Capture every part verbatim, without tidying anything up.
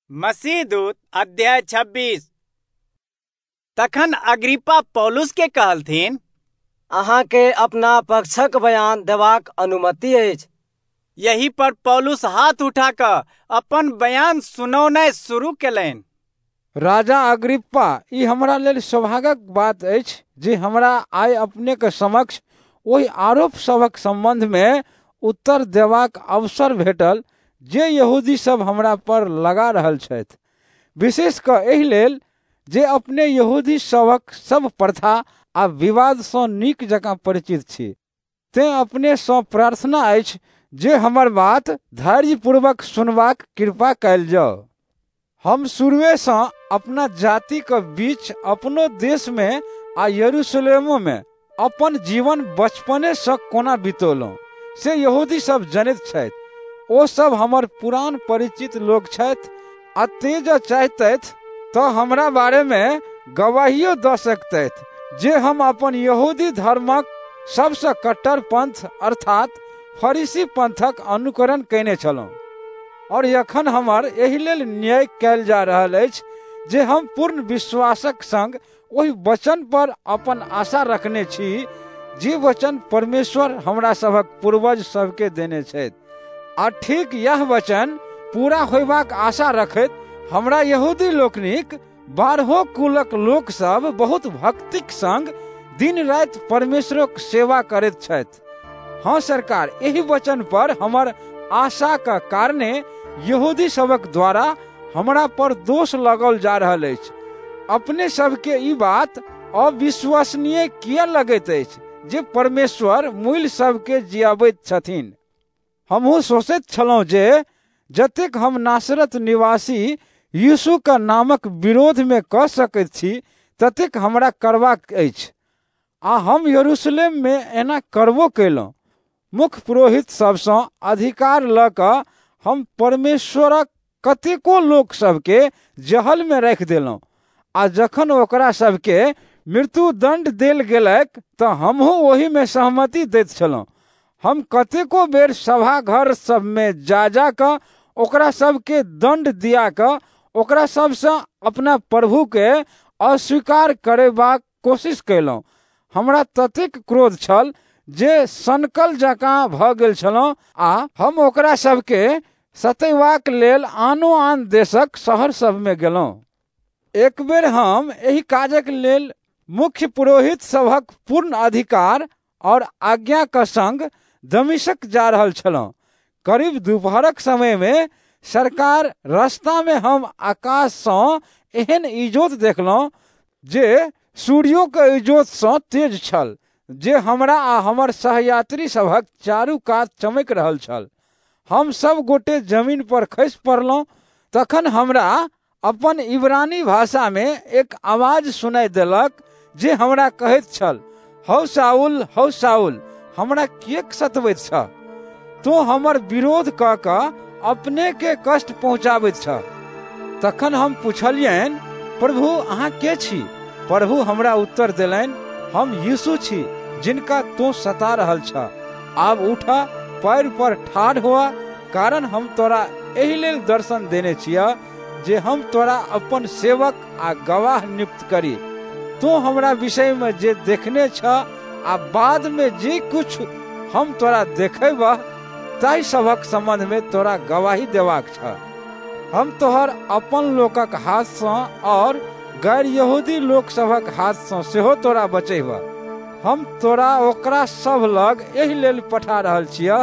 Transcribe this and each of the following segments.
मसीह दूत अध्याय छब्बीस। तखन अग्रिप्पा पौलुस के कहलथिन, अहाँ के अपना पक्षक बयान देबाक अनुमति अछि। यही पर पौलुस हाथ उठा कऽ अपन बयान सुनौनाइ शुरू केलनि। राजा अग्रिप्पा, ई हमरा लेल सौभाग्यक बात अछि जे हमरा आइ अपने के समक्ष ओहि आरोप सभक संबंध में उत्तर देबाक अवसर भेटल जे यहूदी सब हमरा पर लगा रहल छथि, विशेष कऽ एहि लेल जे अपने यहूदी सबक सब प्रथा आ विवाद सँ नीक जकाँ परिचित छी। तें अपने सँ प्रार्थना अछि जे हमर बात धैर्यपूर्वक सुनबाक कृपा कयल जाओ। हम शुरुए सँ अपना जाति के बीच अपनो देश में आ यरूशलेमो में अपन जीवन बचपने सँ कोना बितौलहुँ से यहूदी सब जनैत छथि। ओ सब हमर पुरान परिचित लोक छथि आ तेज चाहतैथ तऽ हमरा बारे में गवाहियो दऽ सकतैथ जे हम अपन यहूदी धर्मक सबसँ कट्टर पंथ अर्थात फरीसी पंथक अनुकरण कयने छलहुँ। और एखन हमर एहि लेल न्याय कयल जा रहल अछि जे हम पूर्ण विश्वासक संग ओहि वचन पर अपन आशा रखने छी जे वचन परमेश्वर हमरा सभक पूर्वज सबके देने छथि। आ ठीक यह वचन पूरा होयबाक आशा रखैत हमरा यहूदी लोकनिक बारहो कुलक लोक सब बहुत भक्तिक संग दिन राति परमेश्वरक सेवा करैत छथि। हाँ सरकार, एहि वचन पर हमर आशा का कारणे यहूदी सबक द्वारा हमरा पर दोष लगाओल जा रहल अछि। अपने सबके ई बात अविश्वसनीय किया लगैत अछि जे परमेश्वर मूल सबके जियाबैत छथिन। हमहूँ सोचैत छलहुँ जे जतेक हम नासरत निवासी यीशु का नामक विरोध में कऽ सकैत छी ततेक हमरा करबाक अछि, आ हम यरूशलेम में एना करबो कयलहुँ। मुख्य पुरोहित सबसँ अधिकार लऽ कऽ हम परमेश्वरक कतेको लोक सबके जहल में राखि देलहुँ, आ जखन ओकरा सबके मृत्यु दंड देल गेलैक तऽ हमहूँ ओही में सहमति दैत छलहुँ। हम कतेको बेर सभा घर सब में जा जा कऽ ओकरा सबके दंड दिया कऽ ओकरा सबसँ अपना प्रभु के अस्वीकार करेबाक कोशिश कयलहुँ। हमरा ततेक क्रोध छल जे सनकल जकाँ भऽ गेल छलहुँ, आ हम ओकरा सबके सतैबाक लेल आनो आन देशक शहर सब में गेलहुँ। एक बेर हम एहि काजक लेल मुख्य पुरोहित सभक पूर्ण अधिकार और आज्ञा के संग दमिश्क जा रहल छलहुँ। करीब दोपहरक समय में सरकार रास्ता में हम आकाश सँ एहन इजोत देखलहुँ जे सूर्यो के इजोत सँ तेज छल, जे हमरा आ हमर सहयात्री सभक चारू कात चमक रहल छल। हम सब गोटे जमीन पर खसि पड़लहुँ। तखन हमरा अपन इब्रानी भाषा में एक आवाज सुनाई देलक जे हमरा कहैत छल, हौ शाऊल, हौ शाऊल, हमरा किएक सतबैत छ? तो हमर विरोध कऽ कऽ अपने के कष्ट पहुँचाबैत छ। तखन हम पुछलियनि, प्रभु अहाँ के छी? प्रभु हमरा उत्तर देलनि, हम यीशु छी जिनका तो सता रहल छ। आब उठा, पैर पर ठाढ़ हुआ, कारण हम तोरा एहि लेल दर्शन देने छिया जे हम तोरा अपन सेवक आ गवाह नियुक्त करी। तो हमरा विषय में जे देखने छ आ बाद में जे कुछ हम तोरा देखेबह ताहि सभक संबंध में तोरा गवाही देबाक छ। हम तोहर अपन लोकक हाथ सँ और गैर यहूदी लोक सभक हाथ सँ सेहो तोरा बचेबह। हम तोरा ओकरा सब लग एहि लेल पठा रहल छिया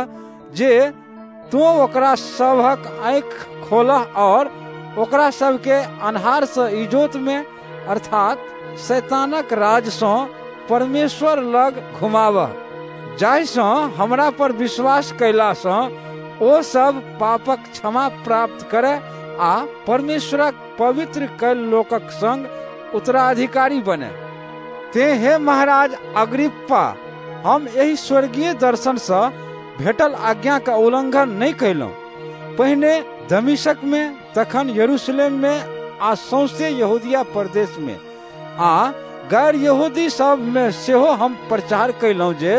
जे तू ओकरा सबहक आँखि खोलह और ओकरा सबके अन्हार सँ इजोत में अर्थात शैतानक राज सँ परमेश्वर लग घुमावह, जाहि सँ हमरा पर विश्वास कयला सँ ओ सब पापक क्षमा प्राप्त करे आ परमेश्वरक पवित्र कयल लोकक संग उत्तराधिकारी बने। ते हे महाराज अग्रिप्पा, हम एहि स्वर्गीय दर्शन सँ भेटल आज्ञा का उल्लंघन नहीं कयलहुँ। पहिने दमिश्क में, तखन यरूशलेम में आ सौंसे यहूदिया प्रदेश में आ गैर यहूदी सब में सेहो हम प्रचार कयलहुँ जे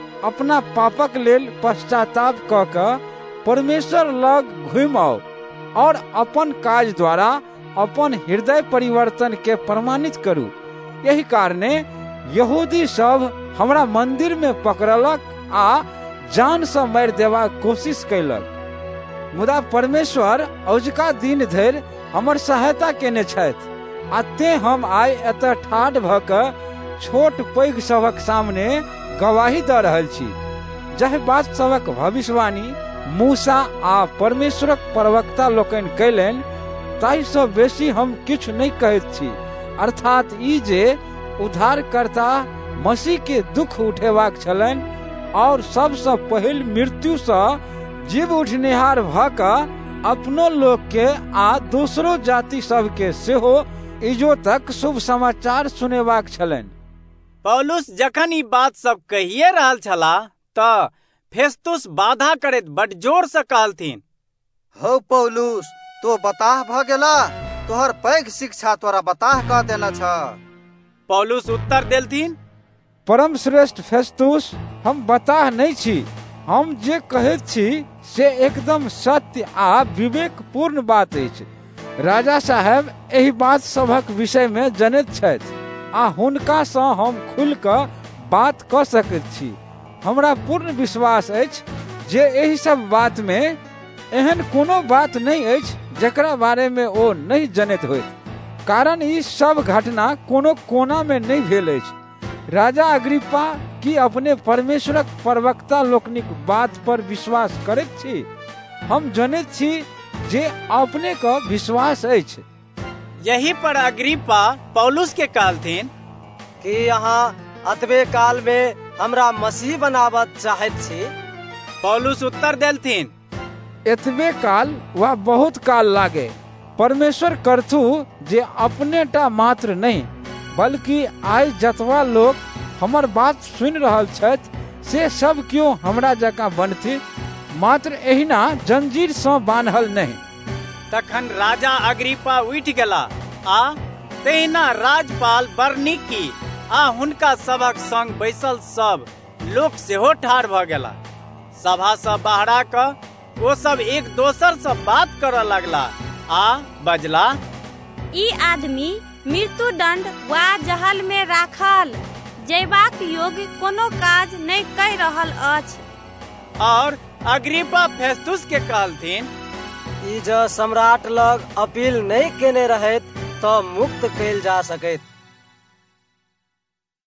अपना पापक लेल पश्चाताप कऽ कऽ परमेश्वर लग घुमि आओ और अपन काज द्वारा अपन हृदय परिवर्तन के प्रमाणित करू। यही कारणे यहूदी सब हमरा मंदिर में पकड़लक आ जान से मारि देबाक कोशिश कैलक। मुदा परमेश्वर औजुका दिन धरि हमर सहायता केने छथि आ ते हम आइ एतऽ ठाढ़ भऽ कऽ छोट पैघ सभक सामने गवाही दऽ रहल छी। जाहि बात सभक भविष्यवाणी मूसा आ परमेश्वरक प्रवक्ता लोकनि कयलनि ताहि सँ बेसी हम किछु नहि कहैत छी, अर्थात ई जे उद्धारकर्ता मसीह के दुख उठेबाक छलनि और सबसँ पहिल मृत्यु सँ जीव उठनिहार भऽ कऽ अपनो लोक के आ दोसरो जाति सब के सेहो इजोतक शुभ समाचार सुनेबाक छलनि। पौलुस जखन ई बात सब कहिए रहल छलाह तऽ फेस्तुस बाधा करैत बड़ जोर से कहलथिन, हौ पौलुस, तो बताह भऽ गेला, तोहर पैघ शिक्षा तोरा बताह कह देना छ। पौलुस उत्तर देलथिन, परम श्रेष्ठ फेस्तुस, हम बताह नहीं छी। हम जे कहैत छी से एकदम सत्य आ विवेकपूर्ण बात अछि। राजा साहेब एहि बात सभक विषय में जनैत छथि आ हुनका सँ हम खुल कऽ बात कऽ सकैत छी। हमरा पूर्ण विश्वास अछि जे एहि सब बात में एहन कोनो बात नहीं अछि जकरा बारे में ओ नहीं जनैत होइत, कारण ई सब घटना कोनो कोना में नहीं भेल अछि। राजा अग्रिप्पा, की अपने परमेश्वरक प्रवक्ता लोकनिक बात पर विश्वास करैत छी? हम जनैत छी जे अपने का विश्वास अछि। यही पर अग्रिप्पा पौलुस के कहलथिन कि यहाँ अतबे काल में हमरा मसीह बनावत चाहैत छी। पौलुस उत्तर देलथिन, एतबे काल वा बहुत काल लागे, परमेश्वर करथु जे अपने टा मात्र नहीं बल्कि आइ जतवा लोग हमर बात सुनि रहल छथि से सब क्यों हमरा जकाँ बनथि, मात्र एहिना जंजीर सँ बान्हल नहीं। तखन राजा अग्रिप्पा उठि गेला आ तहिना राजपाल बरनीकी आ हुनका सभक संग बैसल सब लोक सेहो ठाढ़ भऽ गेला। सभा सँ बाहरा कऽ ओ सब एक दोसर सँ बात करऽ लगला आ बजला, ई आदमी मृत्यु दंड वा जहल में राखल जयबाक योग्य कोनो काज नहीं कहि रहल अछि। और अग्रिप्पा फेस्तुस के कहलथिन, ई जे सम्राट लग अपील नहीं केने रहैत तऽ मुक्त कयल जा सकैत।